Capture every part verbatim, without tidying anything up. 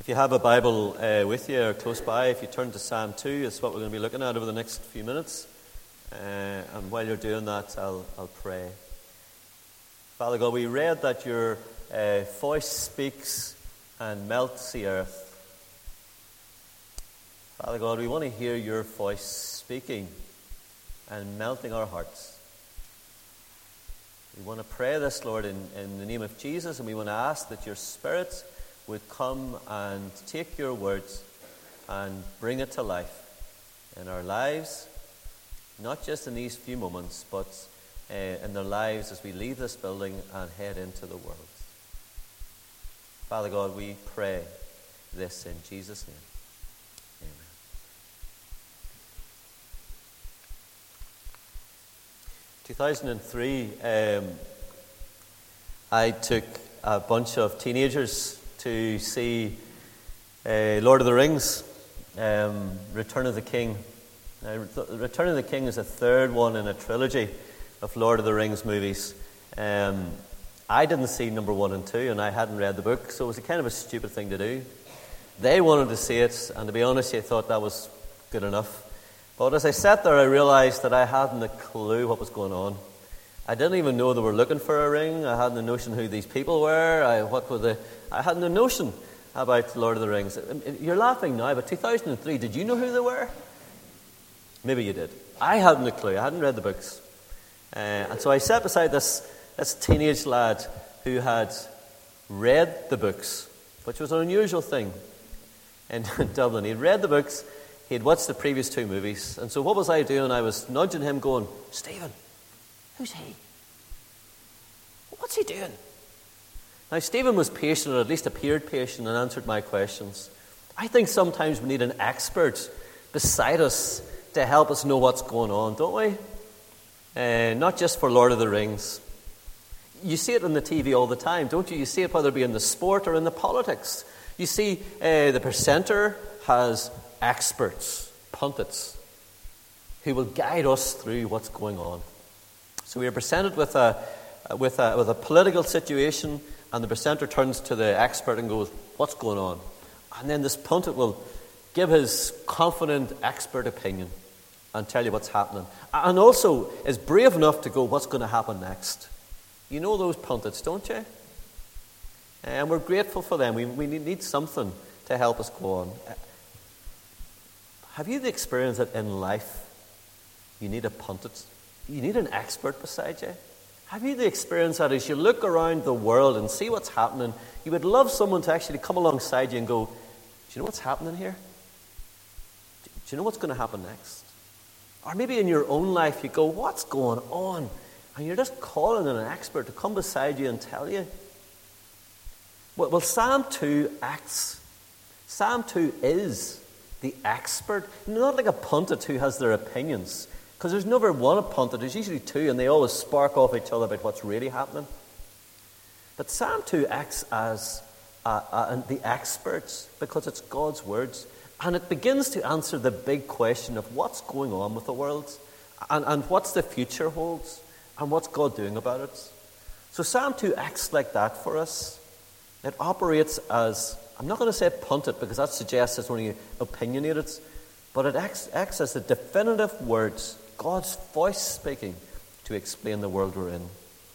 If you have a Bible uh, with you or close by, if you turn to Psalm two, it's what we're going to be looking at over the next few minutes. Uh, and while you're doing that, I'll, I'll pray. Father God, we read that your uh, voice speaks and melts the earth. Father God, we want to hear your voice speaking and melting our hearts. We want to pray this, Lord, in, in the name of Jesus, and we want to ask that your Spirit would come and take your words and bring it to life in our lives, not just in these few moments, but uh, in their lives as we leave this building and head into the world. Father God, we pray this in Jesus' name. Amen. two thousand three, um, I took a bunch of teenagers to see uh, Lord of the Rings, um, Return of the King. Now, Return of the King is the third one in a trilogy of Lord of the Rings movies. Um, I didn't see number one and two, and I hadn't read the book, so it was a kind of a stupid thing to do. They wanted to see it, and to be honest, I thought that was good enough. But as I sat there, I realised that I hadn't a clue what was going on. I didn't even know they were looking for a ring. I hadn't a notion who these people were. I, what were the, I hadn't a notion about Lord of the Rings. You're laughing now, but two thousand three, did you know who they were? Maybe you did. I hadn't a clue. I hadn't read the books. Uh, and so I sat beside this, this teenage lad who had read the books, which was an unusual thing in Dublin. He'd read the books. He'd watched the previous two movies. And so what was I doing? I was nudging him going, Stephen, who's he? What's he doing? Now, Stephen was patient, or at least appeared patient, and answered my questions. I think sometimes we need an expert beside us to help us know what's going on, don't we? Uh, not just for Lord of the Rings. You see it on the T V all the time, don't you? You see it whether it be in the sport or in the politics. You see uh, the presenter has experts, pundits, who will guide us through what's going on. So we are presented with a with a with a political situation, and the presenter turns to the expert and goes, "What's going on?" And then this pundit will give his confident expert opinion and tell you what's happening, and also is brave enough to go, "What's going to happen next?" You know those pundits, don't you? And we're grateful for them. We we need something to help us go on. Have you the experience that in life you need a pundit? You need an expert beside you? Have you the experience that as you look around the world and see what's happening, you would love someone to actually come alongside you and go, "Do you know what's happening here? Do you know what's going to happen next?" Or maybe in your own life you go, "What's going on?" And you're just calling on an expert to come beside you and tell you. Well, well Psalm two acts. Psalm two is the expert. Not like a pundit who has their opinions. Because there's never one pundit. There's usually two, and they always spark off each other about what's really happening. But Psalm two acts as uh, uh, the experts because it's God's words. And it begins to answer the big question of what's going on with the world and, and what's the future holds and what's God doing about it. So Psalm two acts like that for us. It operates as, I'm not going to say pundit because that suggests it's only opinionated, but it acts, acts as the definitive words, God's voice speaking to explain the world we're in.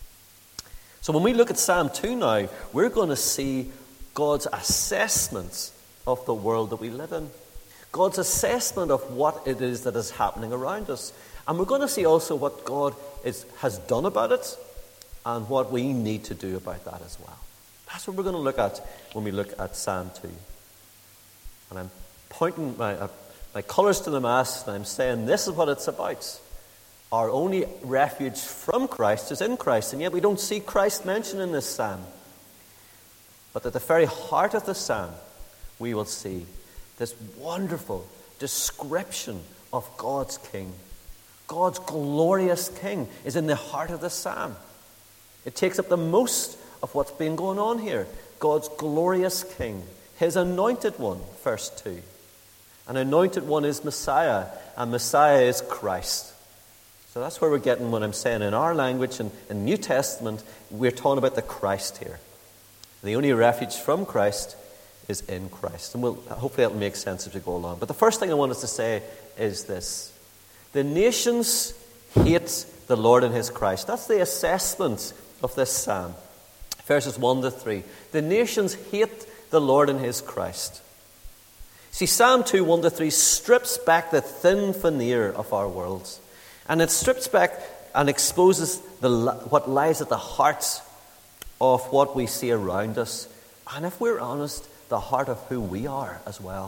So when we look at Psalm two now, we're going to see God's assessment of the world that we live in. God's assessment of what it is that is happening around us. And we're going to see also what God is, has done about it and what we need to do about that as well. That's what we're going to look at when we look at Psalm two. And I'm pointing my, uh, my colours to the mast, and I'm saying this is what it's about. Our only refuge from Christ is in Christ, and yet we don't see Christ mentioned in this psalm. But at the very heart of the psalm, we will see this wonderful description of God's King. God's glorious King is in the heart of the psalm. It takes up the most of what's been going on here. God's glorious King, his anointed one, verse two. An anointed one is Messiah, and Messiah is Christ. So that's where we're getting what I'm saying. In our language, and in the New Testament, we're talking about the Christ here. The only refuge from Christ is in Christ. And we'll, hopefully that'll make sense as we go along. But the first thing I want us to say is this. The nations hate the Lord and his Christ. That's the assessment of this psalm. Verses one to three. The nations hate the Lord and his Christ. See, Psalm two, one to three strips back the thin veneer of our worlds. And it strips back and exposes the, what lies at the heart of what we see around us. And if we're honest, the heart of who we are as well.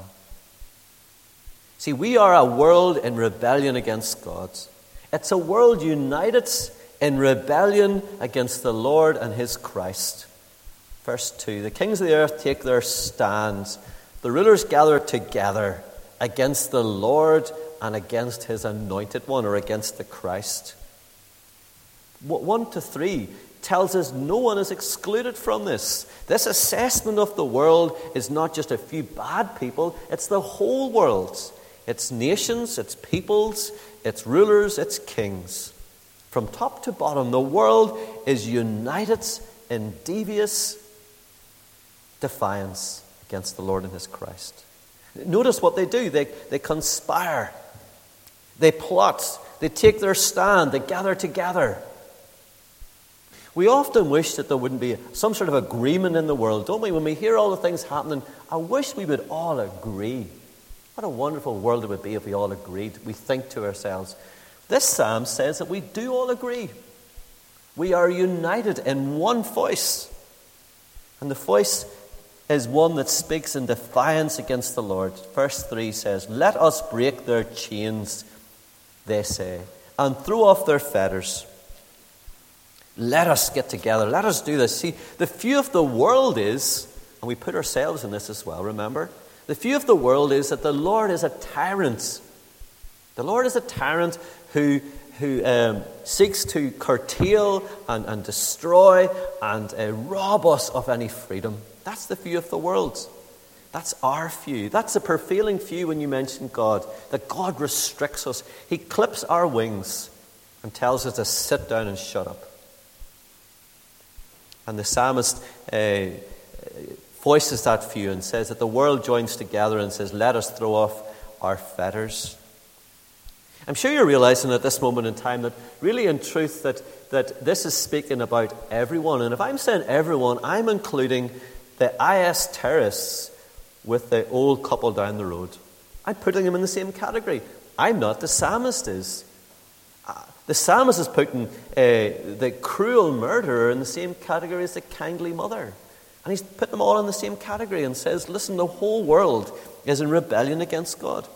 See, we are a world in rebellion against God. It's a world united in rebellion against the Lord and his Christ. Verse two, the kings of the earth take their stands. The rulers gather together against the Lord and against his anointed one, or against the Christ. one to three tells us no one is excluded from this. This assessment of the world is not just a few bad people, it's the whole world. It's nations, it's peoples, it's rulers, it's kings. From top to bottom, the world is united in devious defiance against the Lord and his Christ. Notice what they do. They, they conspire. They plot. They take their stand. They gather together. We often wish that there wouldn't be some sort of agreement in the world, don't we? When we hear all the things happening, I wish we would all agree. What a wonderful world it would be if we all agreed. We think to ourselves. This psalm says that we do all agree. We are united in one voice. And the voice is one that speaks in defiance against the Lord. Verse three says, "Let us break their chains," they say, "and throw off their fetters. Let us get together. Let us do this." See, the view of the world is, and we put ourselves in this as well, remember? The view of the world is that the Lord is a tyrant. The Lord is a tyrant who, who um, seeks to curtail and, and destroy and uh, rob us of any freedom. That's the view of the world. That's our view. That's the prevailing view when you mention God, that God restricts us. He clips our wings and tells us to sit down and shut up. And the psalmist uh, voices that view and says that the world joins together and says, "Let us throw off our fetters." I'm sure you're realizing at this moment in time that really in truth that, that this is speaking about everyone. And if I'm saying everyone, I'm including the I S terrorists with the old couple down the road. I'm putting them in the same category. I'm not. The psalmist is. Uh, the psalmist is putting uh, the cruel murderer in the same category as the kindly mother. And he's putting them all in the same category and says, listen, the whole world is in rebellion against God.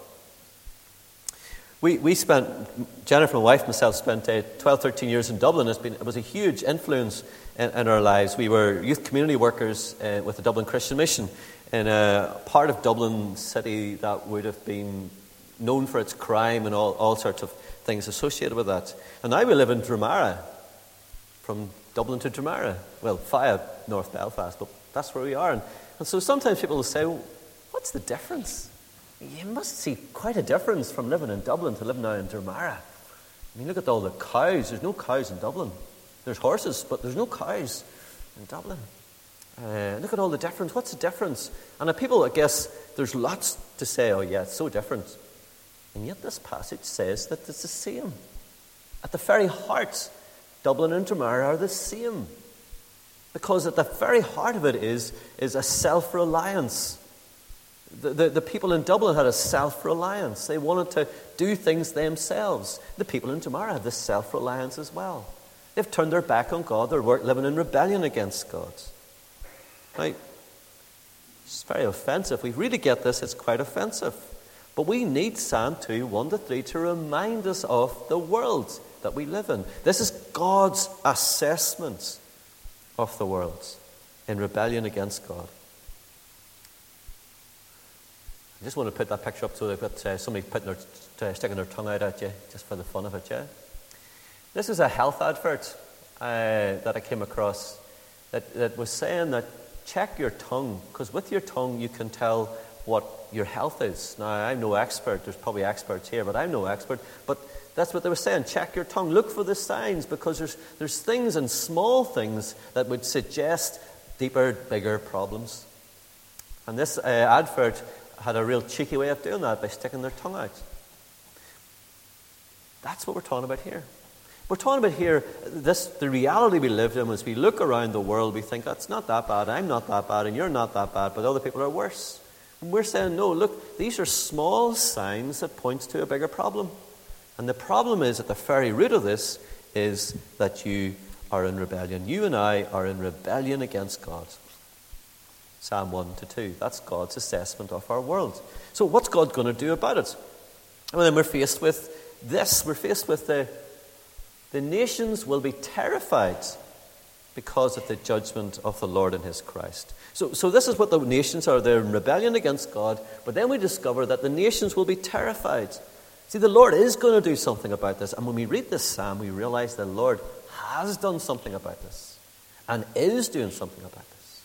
We we spent, Jennifer, my wife, myself, spent uh, twelve, thirteen years in Dublin. It's been, it was a huge influence in, in our lives. We were youth community workers uh, with the Dublin Christian Mission in a part of Dublin city that would have been known for its crime and all, all sorts of things associated with that. And now we live in Dromara, from Dublin to Dromara. Well, via North Belfast, but that's where we are. And, and so sometimes people will say, well, what's the difference? You must see quite a difference from living in Dublin to living now in Dromara. I mean, look at all the cows. There's no cows in Dublin. There's horses, but there's no cows in Dublin. Uh, look at all the difference. What's the difference? And the people, I guess, there's lots to say, oh yeah, it's so different. And yet this passage says that it's the same. At the very heart, Dublin and Dromara are the same. Because at the very heart of it is, is a self-reliance. The, the, the people in Dublin had a self-reliance. They wanted to do things themselves. The people in Dromara have this self-reliance as well. They've turned their back on God. They're living in rebellion against God. Now, it's very offensive. We really get this. It's quite offensive. But we need Psalm two, one to three to remind us of the world that we live in. This is God's assessment of the world in rebellion against God. I just want to put that picture up so they've got uh, somebody putting their, uh, sticking their tongue out at you, just for the fun of it, yeah? This is a health advert uh, that I came across that, that was saying that check your tongue, because with your tongue you can tell what your health is. Now, I'm no expert. There's probably experts here, but I'm no expert. But that's what they were saying. Check your tongue. Look for the signs, because there's there's things and small things that would suggest deeper, bigger problems. And this uh, advert had a real cheeky way of doing that by sticking their tongue out. That's what we're talking about here. We're talking about here, this the reality we live in. As we look around the world, we think, that's not that bad, I'm not that bad, and you're not that bad, but other people are worse. And we're saying, no, look, these are small signs that point to a bigger problem. And the problem is, at the very root of this, is that you are in rebellion. You and I are in rebellion against God. Psalm one to two. That's God's assessment of our world. So what's God going to do about it? Well, then we're faced with this. We're faced with the, the nations will be terrified because of the judgment of the Lord and his Christ. So, so this is what the nations are. They're in rebellion against God. But then we discover that the nations will be terrified. See, the Lord is going to do something about this. And when we read this psalm, we realize the Lord has done something about this and is doing something about this.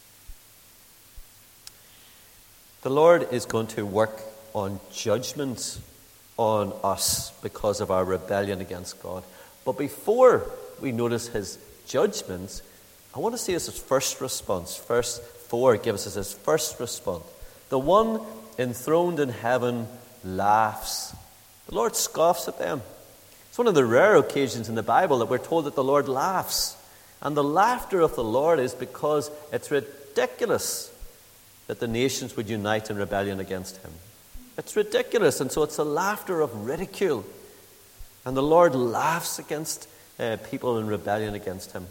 The Lord is going to work on judgment on us because of our rebellion against God. But before we notice his judgments, I want to see his first response. Verse four gives us his first response. The one enthroned in heaven laughs. The Lord scoffs at them. It's one of the rare occasions in the Bible that we're told that the Lord laughs. And the laughter of the Lord is because it's ridiculous that the nations would unite in rebellion against him. It's ridiculous, and so it's the laughter of ridicule. And the Lord laughs against uh, people in rebellion against him.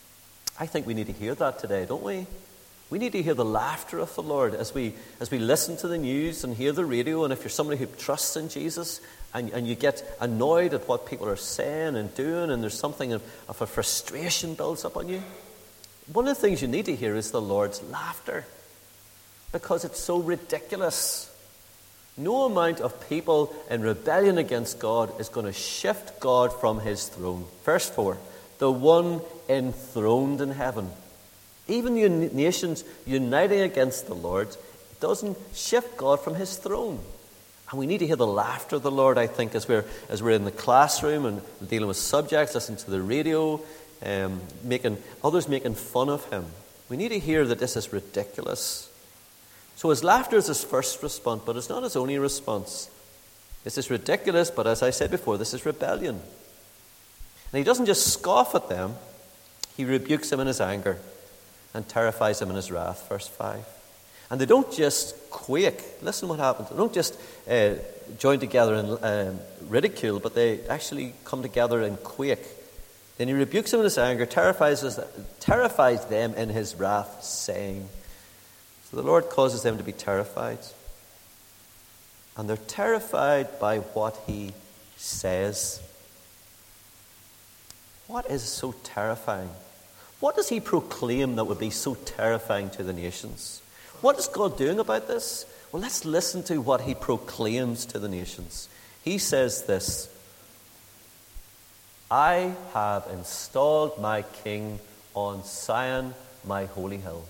I think we need to hear that today, don't we? We need to hear the laughter of the Lord as we as we listen to the news and hear the radio. And if you're somebody who trusts in Jesus and, and you get annoyed at what people are saying and doing, and there's something of, of a frustration builds up on you, one of the things you need to hear is the Lord's laughter. Because it's so ridiculous. No amount of people in rebellion against God is going to shift God from his throne. Verse four, the one enthroned in heaven. Even the nations uniting against the Lord doesn't shift God from his throne. And we need to hear the laughter of the Lord, I think, as we're as we're in the classroom and dealing with subjects, listening to the radio, um, making others making fun of him. We need to hear that this is ridiculous. So his laughter is his first response, but it's not his only response. This is ridiculous, but as I said before, this is rebellion. And he doesn't just scoff at them, he rebukes them in his anger and terrifies them in his wrath. Verse five. And they don't just quake. Listen what happens. They don't just uh, join together in um, ridicule, but they actually come together and quake. Then he rebukes them in his anger, terrifies, us, terrifies them in his wrath, saying... So the Lord causes them to be terrified. And they're terrified by what he says. What is so terrifying? What does he proclaim that would be so terrifying to the nations? What is God doing about this? Well, let's listen to what he proclaims to the nations. He says this: I have installed my king on Zion, my holy hill.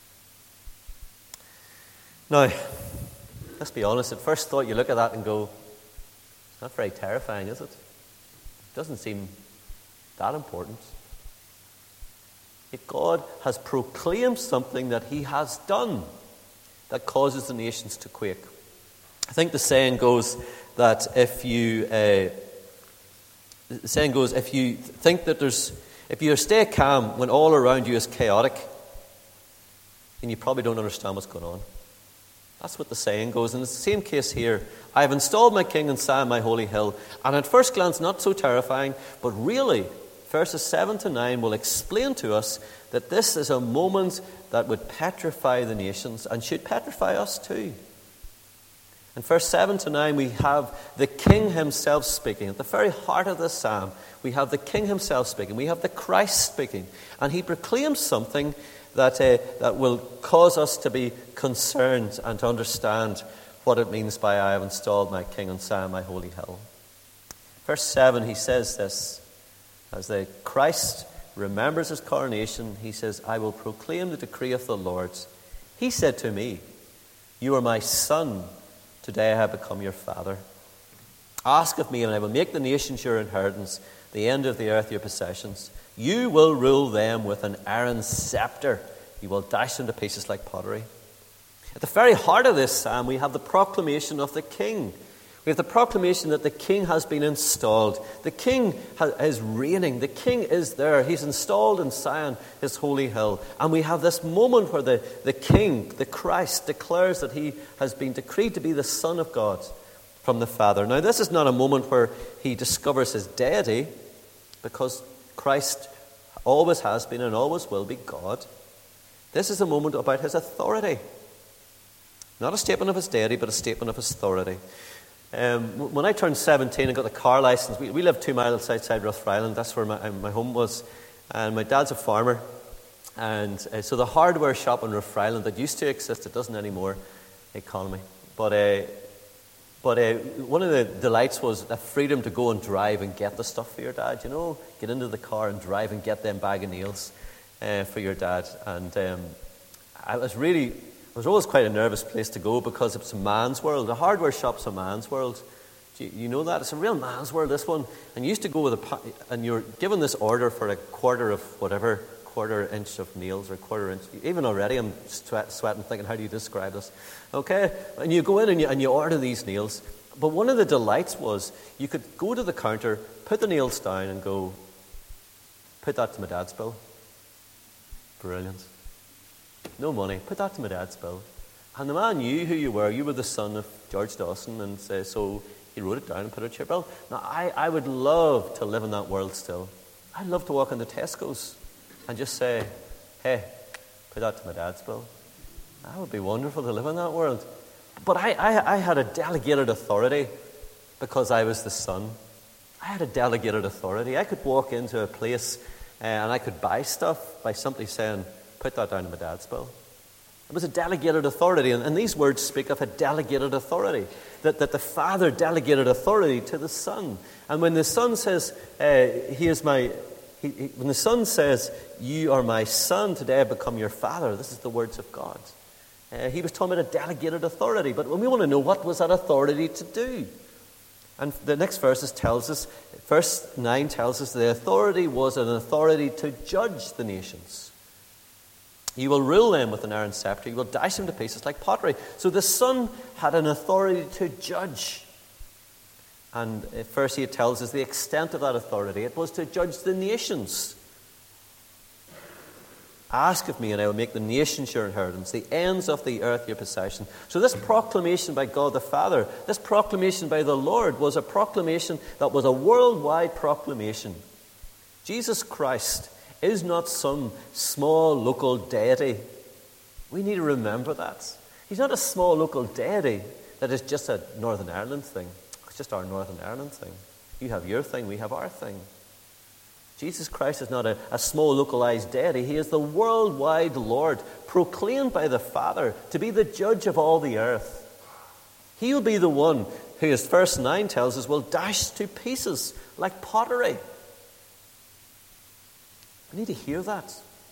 Now, let's be honest, at first thought you look at that and go, it's not very terrifying, is it? It doesn't seem that important. Yet God has proclaimed something that he has done that causes the nations to quake. I think the saying goes that if you, uh, the saying goes, if you think that there's, if you stay calm when all around you is chaotic, then you probably don't understand what's going on. That's what the saying goes. And it's the same case here. I have installed my king on Zion, my holy hill. And at first glance, not so terrifying, but really, verses seven to nine will explain to us that this is a moment that would petrify the nations and should petrify us too. In verse seven to nine, we have the king himself speaking. At the very heart of this psalm, we have the king himself speaking. We have the Christ speaking. And he proclaims something that uh, that will cause us to be concerned and to understand what it means by I have installed my king on Zion, my holy hill. Verse seven, he says this, as the Christ remembers his coronation, he says, I will proclaim the decree of the Lord. He said to me, you are my son, today I have become your father. Ask of me, and I will make the nations your inheritance, the end of the earth your possessions. You will rule them with an iron scepter. You will dash them to pieces like pottery. At the very heart of this psalm, we have the proclamation of the king. We have the proclamation that the king has been installed. The king is reigning. The king is there. He's installed in Zion, his holy hill. And we have this moment where the, the king, the Christ, declares that he has been decreed to be the Son of God from the Father. Now, this is not a moment where he discovers his deity, because Christ always has been and always will be God. This is a moment about his authority. Not a statement of his deity, but a statement of his authority. Um, when I turned seventeen and got the car license, we, we lived two miles outside Rathfriland. That's where my, my home was. And my dad's a farmer. And uh, so the hardware shop in Rathfriland that used to exist, it doesn't anymore, economy. But, uh, but uh, one of the delights was the freedom to go and drive and get the stuff for your dad. You know, get into the car and drive and get them bag of nails uh, for your dad. And um, I was really... It was always quite a nervous place to go because it's a man's world. The hardware shop's a man's world. Do you, you know that? It's a real man's world, this one. And you used to go with a... And you're given this order for a quarter of whatever, quarter inch of nails or quarter inch... Even already I'm sweat, sweating thinking, how do you describe this? Okay? And you go in and you, and you order these nails. But one of the delights was you could go to the counter, put the nails down and go, put that to my dad's bill. Brilliant. No money. Put that to my dad's bill. And the man knew who you were. You were the son of George Dawson. And uh, so he wrote it down and put it to your bill. Now, I, I would love to live in that world still. I'd love to walk into Tesco's and just say, hey, put that to my dad's bill. That would be wonderful to live in that world. But I, I, I had a delegated authority because I was the son. I had a delegated authority. I could walk into a place uh, and I could buy stuff by simply saying, put that down to my dad's bill. It was a delegated authority, and, and these words speak of a delegated authority, that, that the Father delegated authority to the Son. And when the Son says, uh, he is my, he, he, when the Son says, you are my Son, today I become your Father, this is the words of God. Uh, he was talking about a delegated authority, but when we want to know what was that authority to do? And the next verses tells us, verse nine tells us the authority was an authority to judge the nations. You will rule them with an iron scepter. You will dash them to pieces like pottery. So the Son had an authority to judge. And verse eight tells us the extent of that authority. It was to judge the nations. Ask of me, and I will make the nations your inheritance, the ends of the earth your possession. So this proclamation by God the Father, this proclamation by the Lord, was a proclamation that was a worldwide proclamation. Jesus Christ is not some small local deity. We need to remember that. He's not a small local deity that is just a Northern Ireland thing. It's just our Northern Ireland thing. You have your thing, we have our thing. Jesus Christ is not a, a small localized deity. He is the worldwide Lord, proclaimed by the Father to be the judge of all the earth. He will be the one who, as verse nine tells us, will dash to pieces like pottery. We need to hear that.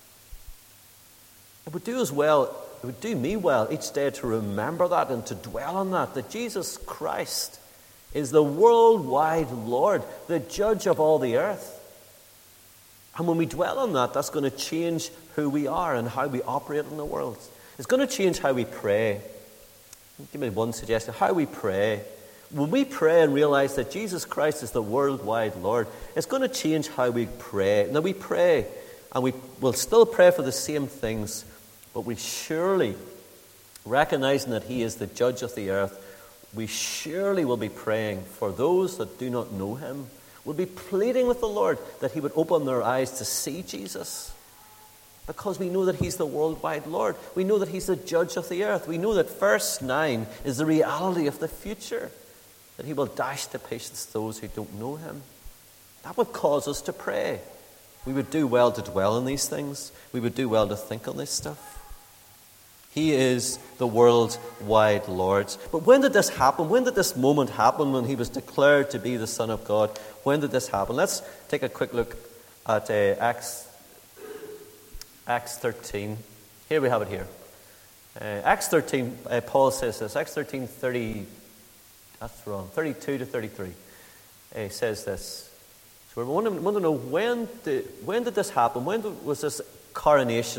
It would do us well, it would do me well each day to remember that and to dwell on that, that Jesus Christ is the worldwide Lord, the judge of all the earth. And when we dwell on that, that's going to change who we are and how we operate in the world. It's going to change how we pray. Give me one suggestion. How we pray. When we pray and realize that Jesus Christ is the worldwide Lord, it's going to change how we pray. Now we pray, and we will still pray for the same things, but we surely, recognizing that He is the judge of the earth, we surely will be praying for those that do not know Him. We'll be pleading with the Lord that He would open their eyes to see Jesus. Because we know that He's the worldwide Lord. We know that He's the judge of the earth. We know that verse nine is the reality of the future. That He will dash to pieces those who don't know Him. That would cause us to pray. We would do well to dwell on these things. We would do well to think on this stuff. He is the worldwide Lord. But when did this happen? When did this moment happen when He was declared to be the Son of God? When did this happen? Let's take a quick look at uh, Acts, Acts thirteen. Here we have it here. Uh, Acts thirteen, uh, Paul says this. Acts thirteen, thirty, that's wrong, thirty-two to thirty-three. Uh, he says this. So we want to, want to know when did, when did this happen? When was this coronation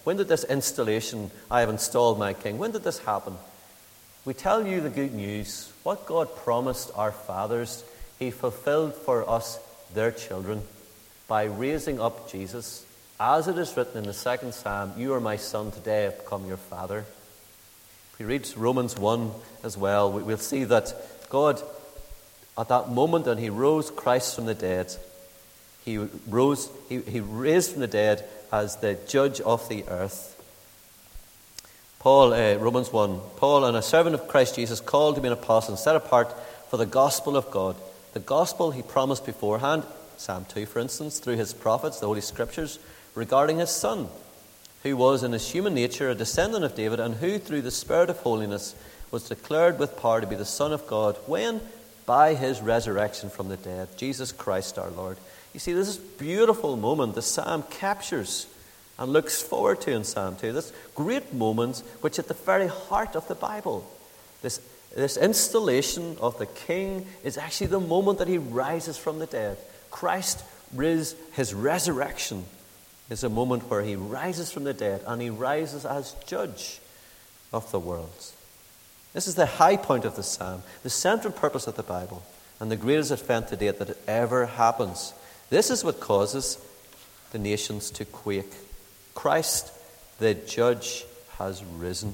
When did this installation, I have installed my king, when did this happen? We tell you the good news. What God promised our fathers, he fulfilled for us, their children, by raising up Jesus. As it is written in the second Psalm, you are my son, today I have become your father. If we read Romans one as well, we'll see that God, at that moment when he rose Christ from the dead, he rose, he, he raised from the dead as the judge of the earth. Paul, uh, Romans one, Paul, and a servant of Christ Jesus, called to be an apostle and set apart for the gospel of God. The gospel he promised beforehand, Psalm two for instance, through his prophets, the Holy Scriptures, regarding his Son, who was in his human nature a descendant of David, and who through the Spirit of holiness was declared with power to be the Son of God, when? By his resurrection from the dead, Jesus Christ our Lord. You see, this is a beautiful moment the psalm captures and looks forward to in Psalm two. This great moment which at the very heart of the Bible, this, this installation of the King is actually the moment that he rises from the dead. Christ, his resurrection, is a moment where he rises from the dead and he rises as judge of the world. This is the high point of the psalm, the central purpose of the Bible, and the greatest event to date that it ever happens. This is what causes the nations to quake. Christ, the judge, has risen.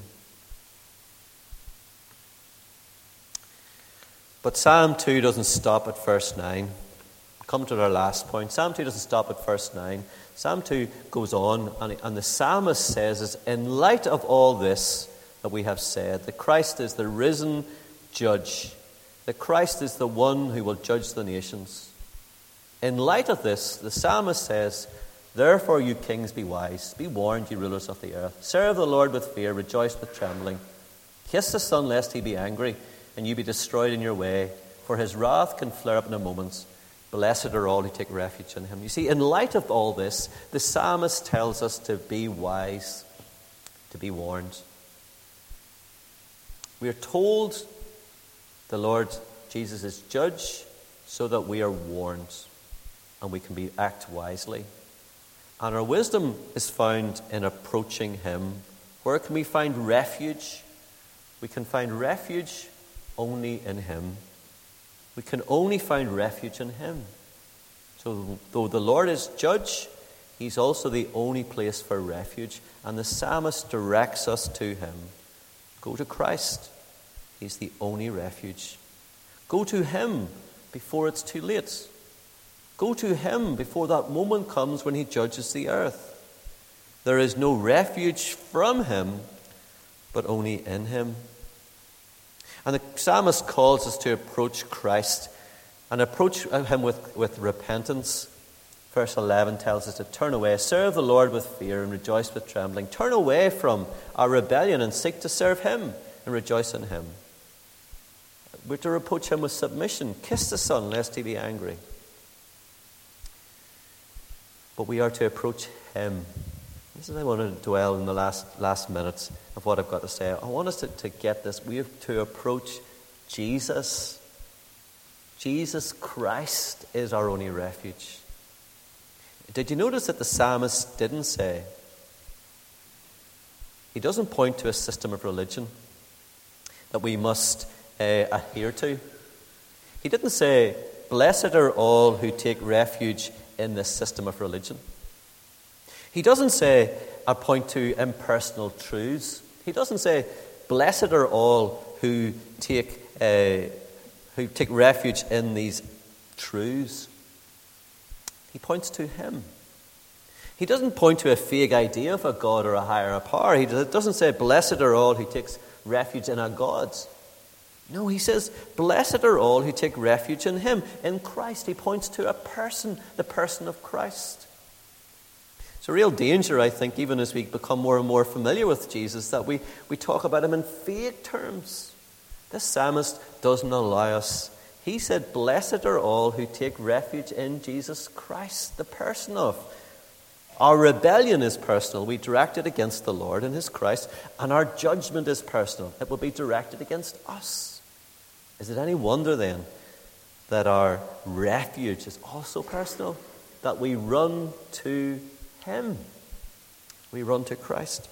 But Psalm two doesn't stop at verse nine. Come to our last point. Psalm two doesn't stop at verse nine. Psalm two goes on, and, and the psalmist says, is, in light of all this that we have said, that Christ is the risen judge, that Christ is the one who will judge the nations. In light of this, the psalmist says, therefore you kings be wise, be warned, you rulers of the earth. Serve the Lord with fear, rejoice with trembling. Kiss the Son lest he be angry, and you be destroyed in your way, for his wrath can flare up in a moment. Blessed are all who take refuge in him. You see, in light of all this, the psalmist tells us to be wise, to be warned. We are told the Lord Jesus is judge so that we are warned and we can be act wisely. And our wisdom is found in approaching him. Where can we find refuge? We can find refuge only in him. We can only find refuge in him. So though the Lord is judge, he's also the only place for refuge. And the psalmist directs us to him. Go to Christ. He's the only refuge. Go to him before it's too late. Go to him before that moment comes when he judges the earth. There is no refuge from him, but only in him. And the psalmist calls us to approach Christ and approach him with, with repentance. Verse eleven tells us to turn away, serve the Lord with fear and rejoice with trembling. Turn away from our rebellion and seek to serve him and rejoice in him. We're to approach him with submission. Kiss the Son lest he be angry. But we are to approach him. This is I want to dwell in the last last minutes of what I've got to say. I want us to, to get this. We have to approach Jesus. Jesus Christ is our only refuge. Did you notice that the psalmist didn't say, he doesn't point to a system of religion that we must uh, adhere to. He didn't say, blessed are all who take refuge in this system of religion. He doesn't say, I point to impersonal truths. He doesn't say, blessed are all who take uh, who take refuge in these truths. He points to him. He doesn't point to a vague idea of a God or a higher power. He doesn't say, blessed are all who take refuge in a God. No, he says, blessed are all who take refuge in him, in Christ. He points to a person, the person of Christ. It's a real danger, I think, even as we become more and more familiar with Jesus, that we, we talk about him in vague terms. This psalmist doesn't allow us. He said, blessed are all who take refuge in Jesus Christ, the person of. Our rebellion is personal. We direct it against the Lord and his Christ, and our judgment is personal. It will be directed against us. Is it any wonder then that our refuge is also personal? That we run to him. We run to Christ.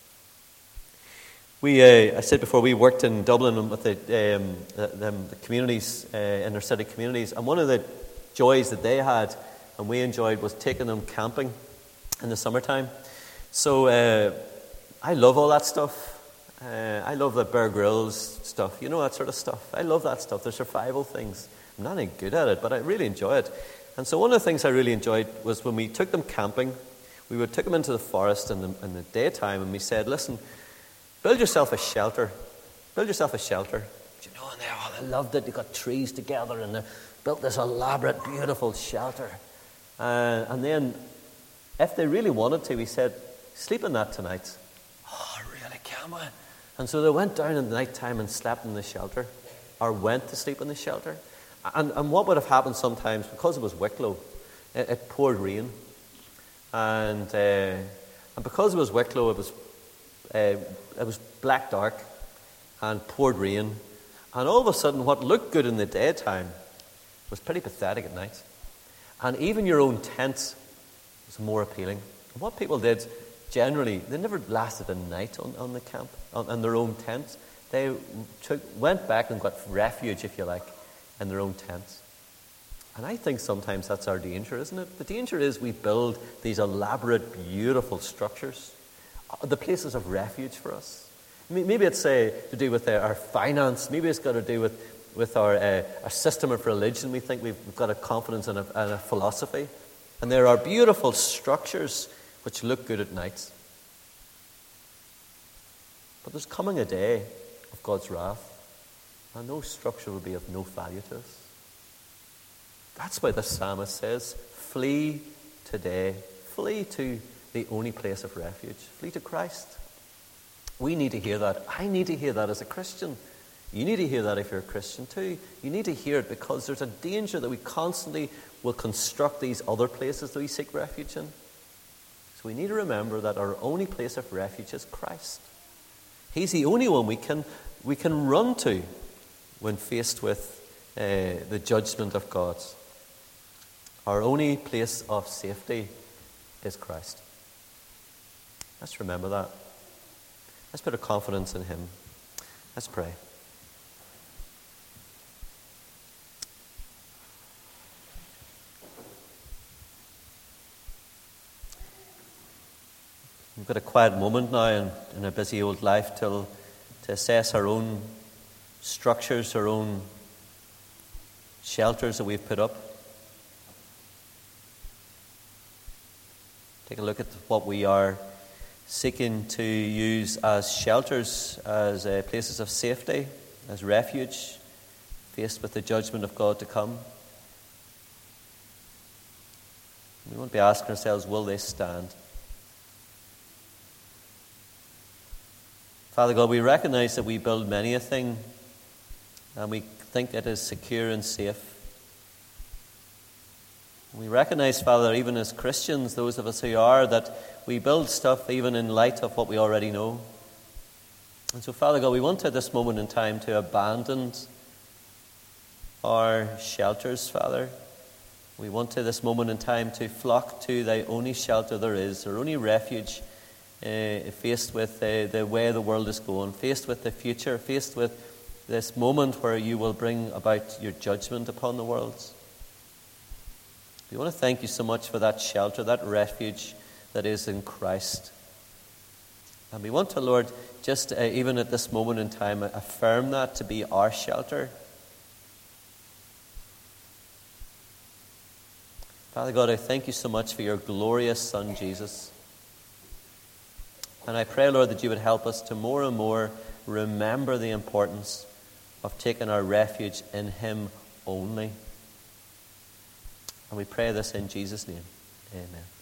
We, uh, I said before, we worked in Dublin with the, um, the, the, the communities, uh, inner city communities, and one of the joys that they had and we enjoyed was taking them camping in the summertime. So uh, I love all that stuff. Uh, I love the Bear Grylls stuff, you know, that sort of stuff. I love that stuff, the survival things. I'm not any good at it, but I really enjoy it. And so one of the things I really enjoyed was when we took them camping, we would take them into the forest in the, in the daytime, and we said, listen, build yourself a shelter. Build yourself a shelter. You know, and they all they loved it. They got trees together and they built this elaborate, beautiful shelter. Uh, and then, if they really wanted to, we said, sleep in that tonight. Oh, really, can we? And so they went down in the night time and slept in the shelter, or went to sleep in the shelter. And, and what would have happened sometimes, because it was Wicklow, it, it poured rain. And uh, and because it was Wicklow, it was uh, it was black dark and poured rain. And all of a sudden, what looked good in the daytime was pretty pathetic at night. And even your own tent was more appealing. And what people did, generally, they never lasted a night on, on the camp, on, on their own tent. They took, went back and got refuge, if you like, in their own tents. And I think sometimes that's our danger, isn't it? The danger is we build these elaborate, beautiful structures, the places of refuge for us. Maybe it's uh, to do with uh, our finance. Maybe it's got to do with, with our, uh, our system of religion. We think we've, we've got a confidence in a, in a philosophy. And there are beautiful structures which look good at night. But there's coming a day of God's wrath, and no structure will be of no value to us. That's why the psalmist says, flee today. Flee to the only place of refuge. Flee to Christ. We need to hear that. I need to hear that as a Christian. You need to hear that if you're a Christian too. You need to hear it because there's a danger that we constantly will construct these other places that we seek refuge in. So we need to remember that our only place of refuge is Christ. He's the only one we can, we can run to when faced with uh, the judgment of God. Our only place of safety is Christ. Let's remember that. Let's put our confidence in Him. Let's pray. We've got a quiet moment now in, in a busy old life till, to assess our own structures, our own shelters that we've put up. Take a look at what we are seeking to use as shelters, as uh, places of safety, as refuge, faced with the judgment of God to come. We won't be asking ourselves, will they stand? Father God, we recognize that we build many a thing, and we think it is secure and safe. We recognize, Father, even as Christians, those of us who are, that we build stuff even in light of what we already know. And so, Father God, we want at this moment in time to abandon our shelters, Father. We want to this moment in time to flock to thy only shelter there is, our only refuge, uh, faced with uh, the way the world is going, faced with the future, faced with this moment where you will bring about your judgment upon the world. We want to thank you so much for that shelter, that refuge that is in Christ. And we want to, Lord, just uh, even at this moment in time, affirm that to be our shelter. Father God, I thank you so much for your glorious Son, Jesus. And I pray, Lord, that you would help us to more and more remember the importance of taking our refuge in him only. And we pray this in Jesus' name. Amen.